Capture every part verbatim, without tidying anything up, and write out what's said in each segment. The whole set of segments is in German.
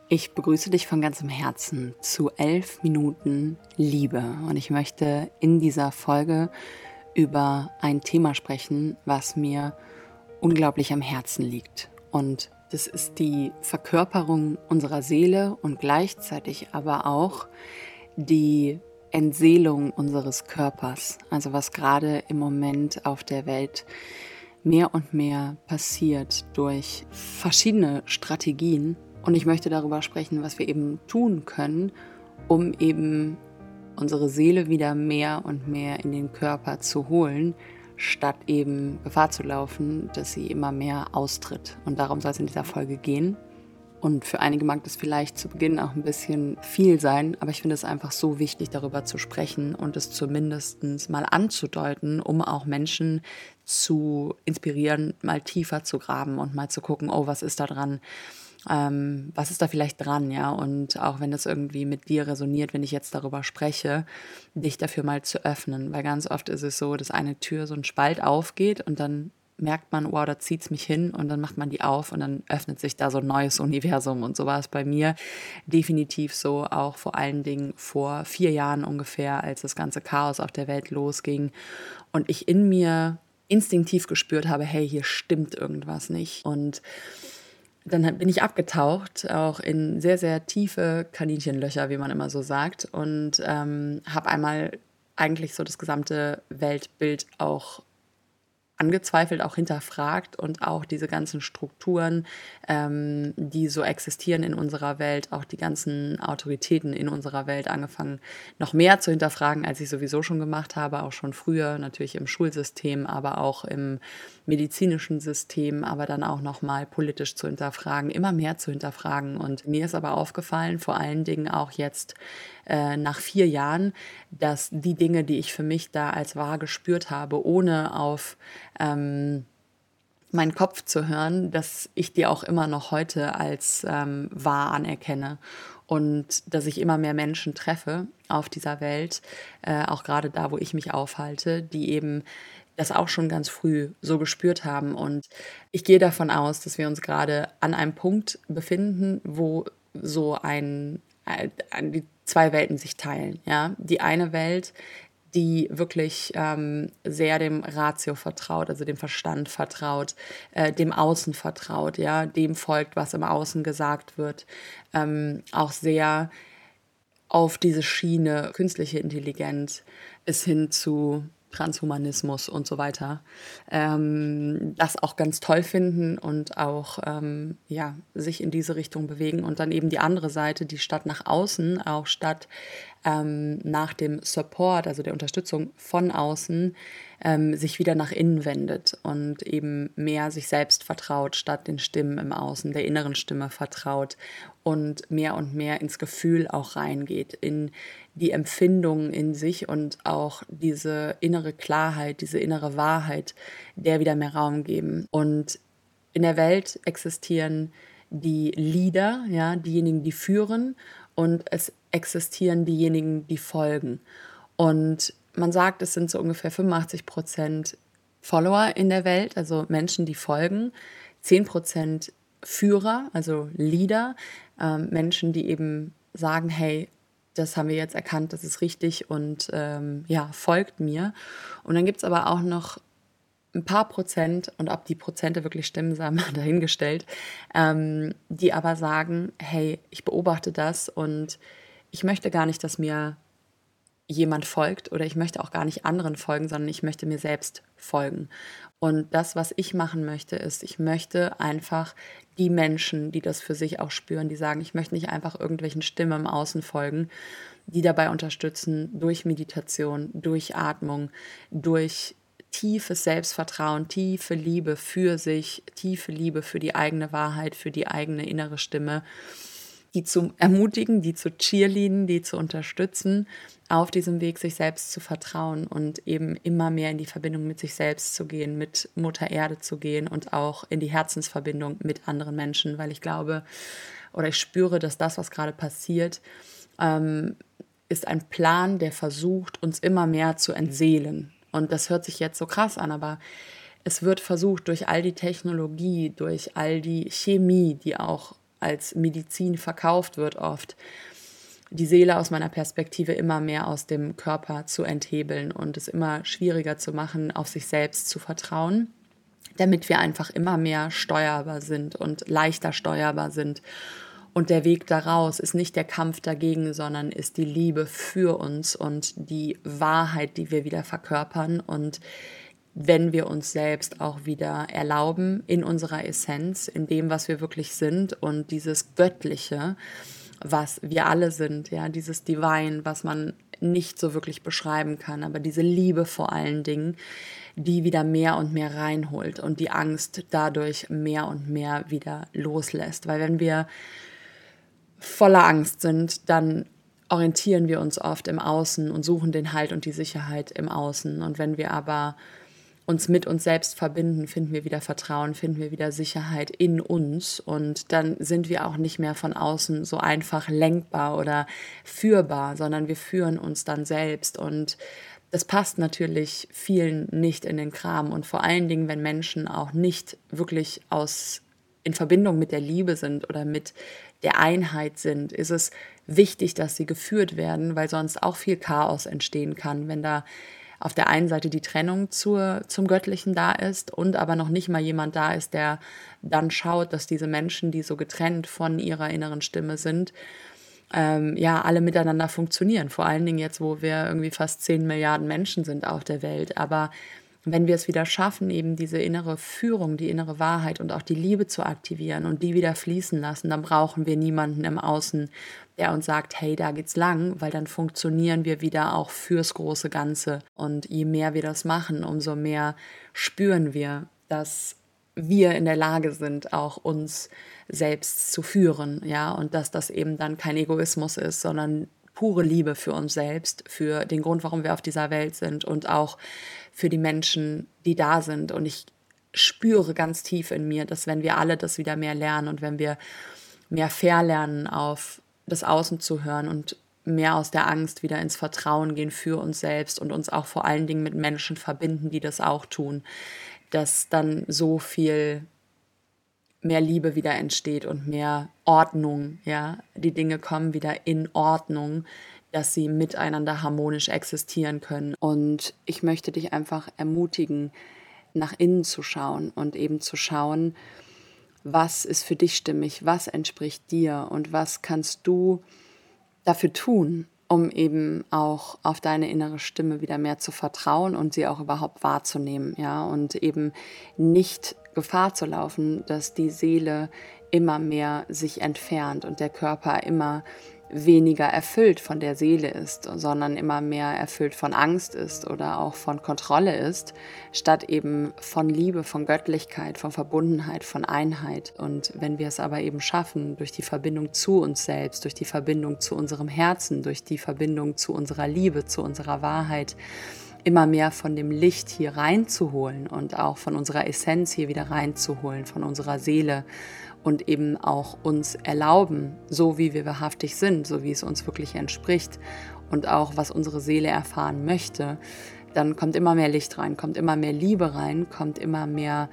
Ich begrüße dich von ganzem Herzen zu elf Minuten Liebe und ich möchte in dieser Folge über ein Thema sprechen, was mir unglaublich am Herzen liegt. Und das ist die Verkörperung unserer Seele und gleichzeitig aber auch die Entseelung unseres Körpers. Also was gerade im Moment auf der Welt mehr und mehr passiert durch verschiedene Strategien. Und ich möchte darüber sprechen, was wir eben tun können, um eben unsere Seele wieder mehr und mehr in den Körper zu holen, statt eben Gefahr zu laufen, dass sie immer mehr austritt. Und darum soll es in dieser Folge gehen. Und für einige mag das vielleicht zu Beginn auch ein bisschen viel sein, aber ich finde es einfach so wichtig, darüber zu sprechen und es zumindest mal anzudeuten, um auch Menschen zu inspirieren, mal tiefer zu graben und mal zu gucken, oh, was ist da dran? Ähm, was ist da vielleicht dran, ja? Und auch wenn das irgendwie mit dir resoniert, wenn ich jetzt darüber spreche, dich dafür mal zu öffnen. Weil ganz oft ist es so, dass eine Tür so ein Spalt aufgeht und dann merkt man, wow, da zieht's mich hin und dann macht man die auf und dann öffnet sich da so ein neues Universum. Und so war es bei mir definitiv so, auch vor allen Dingen vor vier Jahren ungefähr, als das ganze Chaos auf der Welt losging und ich in mir instinktiv gespürt habe, hey, hier stimmt irgendwas nicht. Und dann bin ich abgetaucht, auch in sehr, sehr tiefe Kaninchenlöcher, wie man immer so sagt, und ähm, habe einmal eigentlich so das gesamte Weltbild auch angezweifelt, auch hinterfragt und auch diese ganzen Strukturen, ähm, die so existieren in unserer Welt, auch die ganzen Autoritäten in unserer Welt angefangen, noch mehr zu hinterfragen, als ich sowieso schon gemacht habe, auch schon früher, natürlich im Schulsystem, aber auch im medizinischen System, aber dann auch nochmal politisch zu hinterfragen, immer mehr zu hinterfragen. Und mir ist aber aufgefallen, vor allen Dingen auch jetzt äh, nach vier Jahren, dass die Dinge, die ich für mich da als wahr gespürt habe, ohne auf ähm, meinen Kopf zu hören, dass ich die auch immer noch heute als ähm, wahr anerkenne und dass ich immer mehr Menschen treffe auf dieser Welt, äh, auch gerade da, wo ich mich aufhalte, die eben das auch schon ganz früh so gespürt haben. Und ich gehe davon aus, dass wir uns gerade an einem Punkt befinden, wo so ein, ein die zwei Welten sich teilen. Ja? Die eine Welt, die wirklich ähm, sehr dem Ratio vertraut, also dem Verstand vertraut, äh, dem Außen vertraut, ja, dem folgt, was im Außen gesagt wird, ähm, auch sehr auf diese Schiene künstliche Intelligenz bis hin zu Transhumanismus und so weiter, ähm, das auch ganz toll finden und auch ähm, ja, sich in diese Richtung bewegen. Und dann eben die andere Seite, die statt nach außen, auch statt ähm, nach dem Support, also der Unterstützung von außen, ähm, sich wieder nach innen wendet und eben mehr sich selbst vertraut, statt den Stimmen im Außen, der inneren Stimme vertraut und mehr und mehr ins Gefühl auch reingeht, in die Empfindungen in sich und auch diese innere Klarheit, diese innere Wahrheit, der wieder mehr Raum geben. Und in der Welt existieren die Leader, ja, diejenigen, die führen, und es existieren diejenigen, die folgen. Und man sagt, es sind so ungefähr fünfundachtzig Prozent Follower in der Welt, also Menschen, die folgen, zehn Prozent Führer, also Leader, ähm, Menschen, die eben sagen, hey, das haben wir jetzt erkannt, das ist richtig und ähm, ja, folgt mir. Und dann gibt es aber auch noch ein paar Prozent, und ob die Prozente wirklich stimmen, sei mal dahingestellt, ähm, die aber sagen, hey, ich beobachte das und ich möchte gar nicht, dass mir jemand folgt oder ich möchte auch gar nicht anderen folgen, sondern ich möchte mir selbst folgen. Und das, was ich machen möchte, ist, ich möchte einfach die Menschen, die das für sich auch spüren, die sagen, ich möchte nicht einfach irgendwelchen Stimmen im Außen folgen, die dabei unterstützen, durch Meditation, durch Atmung, durch tiefes Selbstvertrauen, tiefe Liebe für sich, tiefe Liebe für die eigene Wahrheit, für die eigene innere Stimme, die zu ermutigen, die zu cheerleaden, die zu unterstützen, auf diesem Weg sich selbst zu vertrauen und eben immer mehr in die Verbindung mit sich selbst zu gehen, mit Mutter Erde zu gehen und auch in die Herzensverbindung mit anderen Menschen, weil ich glaube oder ich spüre, dass das, was gerade passiert, ähm, ist ein Plan, der versucht, uns immer mehr zu entseelen. Und das hört sich jetzt so krass an, aber es wird versucht, durch all die Technologie, durch all die Chemie, die auch als Medizin verkauft wird oft, die Seele aus meiner Perspektive immer mehr aus dem Körper zu enthebeln und es immer schwieriger zu machen, auf sich selbst zu vertrauen, damit wir einfach immer mehr steuerbar sind und leichter steuerbar sind. Und der Weg daraus ist nicht der Kampf dagegen, sondern ist die Liebe für uns und die Wahrheit, die wir wieder verkörpern. Und wenn wir uns selbst auch wieder erlauben, in unserer Essenz, in dem, was wir wirklich sind und dieses Göttliche, was wir alle sind, ja, dieses Divine, was man nicht so wirklich beschreiben kann, aber diese Liebe vor allen Dingen, die wieder mehr und mehr reinholt und die Angst dadurch mehr und mehr wieder loslässt. Weil wenn wir voller Angst sind, dann orientieren wir uns oft im Außen und suchen den Halt und die Sicherheit im Außen. Und wenn wir aber uns mit uns selbst verbinden, finden wir wieder Vertrauen, finden wir wieder Sicherheit in uns und dann sind wir auch nicht mehr von außen so einfach lenkbar oder führbar, sondern wir führen uns dann selbst und das passt natürlich vielen nicht in den Kram und vor allen Dingen, wenn Menschen auch nicht wirklich aus in Verbindung mit der Liebe sind oder mit der Einheit sind, ist es wichtig, dass sie geführt werden, weil sonst auch viel Chaos entstehen kann, wenn da auf der einen Seite die Trennung zur, zum Göttlichen da ist und aber noch nicht mal jemand da ist, der dann schaut, dass diese Menschen, die so getrennt von ihrer inneren Stimme sind, ähm, ja, alle miteinander funktionieren. Vor allen Dingen jetzt, wo wir irgendwie fast zehn Milliarden Menschen sind auf der Welt. Aber wenn wir es wieder schaffen, eben diese innere Führung, die innere Wahrheit und auch die Liebe zu aktivieren und die wieder fließen lassen, dann brauchen wir niemanden im Außen, der uns sagt, hey, da geht's lang, weil dann funktionieren wir wieder auch fürs große Ganze. Und je mehr wir das machen, umso mehr spüren wir, dass wir in der Lage sind, auch uns selbst zu führen, ja, und dass das eben dann kein Egoismus ist, sondern pure Liebe für uns selbst, für den Grund, warum wir auf dieser Welt sind und auch für die Menschen, die da sind. Und ich spüre ganz tief in mir, dass wenn wir alle das wieder mehr lernen und wenn wir mehr verlernen, auf das Außen zu hören und mehr aus der Angst wieder ins Vertrauen gehen für uns selbst und uns auch vor allen Dingen mit Menschen verbinden, die das auch tun, dass dann so viel mehr Liebe wieder entsteht und mehr Ordnung, ja, die Dinge kommen wieder in Ordnung, dass sie miteinander harmonisch existieren können. Und ich möchte dich einfach ermutigen, nach innen zu schauen und eben zu schauen, was ist für dich stimmig, was entspricht dir und was kannst du dafür tun, um eben auch auf deine innere Stimme wieder mehr zu vertrauen und sie auch überhaupt wahrzunehmen, ja, und eben nicht Gefahr zu laufen, dass die Seele immer mehr sich entfernt und der Körper immer weniger erfüllt von der Seele ist, sondern immer mehr erfüllt von Angst ist oder auch von Kontrolle ist, statt eben von Liebe, von Göttlichkeit, von Verbundenheit, von Einheit. Und wenn wir es aber eben schaffen, durch die Verbindung zu uns selbst, durch die Verbindung zu unserem Herzen, durch die Verbindung zu unserer Liebe, zu unserer Wahrheit, immer mehr von dem Licht hier reinzuholen und auch von unserer Essenz hier wieder reinzuholen, von unserer Seele und eben auch uns erlauben, so wie wir wahrhaftig sind, so wie es uns wirklich entspricht und auch was unsere Seele erfahren möchte, dann kommt immer mehr Licht rein, kommt immer mehr Liebe rein, kommt immer mehr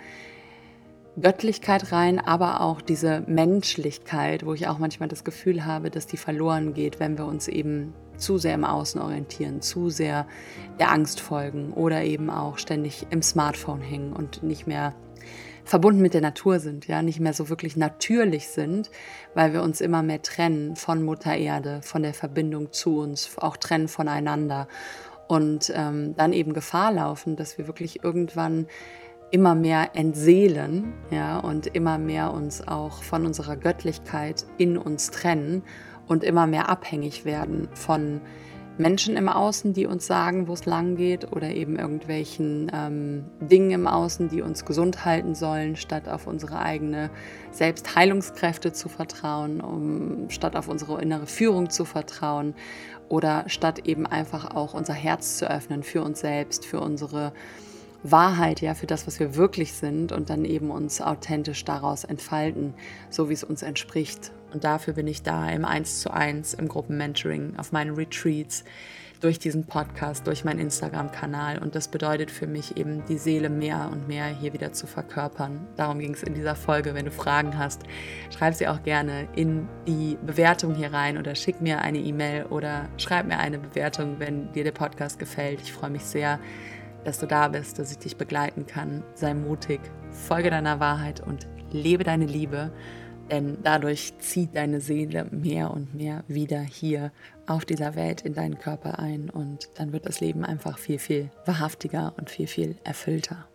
Göttlichkeit rein, aber auch diese Menschlichkeit, wo ich auch manchmal das Gefühl habe, dass die verloren geht, wenn wir uns eben zu sehr im Außen orientieren, zu sehr der Angst folgen oder eben auch ständig im Smartphone hängen und nicht mehr verbunden mit der Natur sind, ja, nicht mehr so wirklich natürlich sind, weil wir uns immer mehr trennen von Mutter Erde, von der Verbindung zu uns, auch trennen voneinander und ähm, dann eben Gefahr laufen, dass wir wirklich irgendwann immer mehr entseelen, ja, und immer mehr uns auch von unserer Göttlichkeit in uns trennen und immer mehr abhängig werden von Menschen im Außen, die uns sagen, wo es lang geht oder eben irgendwelchen ähm, Dingen im Außen, die uns gesund halten sollen, statt auf unsere eigene Selbstheilungskräfte zu vertrauen, um, statt auf unsere innere Führung zu vertrauen oder statt eben einfach auch unser Herz zu öffnen für uns selbst, für unsere Wahrheit, ja, für das, was wir wirklich sind und dann eben uns authentisch daraus entfalten, so wie es uns entspricht. Und dafür bin ich da im eins zu eins, im Gruppenmentoring, auf meinen Retreats, durch diesen Podcast, durch meinen Instagram-Kanal. Und das bedeutet für mich eben, die Seele mehr und mehr hier wieder zu verkörpern. Darum ging es in dieser Folge. Wenn du Fragen hast, schreib sie auch gerne in die Bewertung hier rein oder schick mir eine E-Mail oder schreib mir eine Bewertung, wenn dir der Podcast gefällt. Ich freue mich sehr, dass du da bist, dass ich dich begleiten kann. Sei mutig, folge deiner Wahrheit und lebe deine Liebe. Denn dadurch zieht deine Seele mehr und mehr wieder hier auf dieser Welt in deinen Körper ein und dann wird das Leben einfach viel, viel wahrhaftiger und viel, viel erfüllter.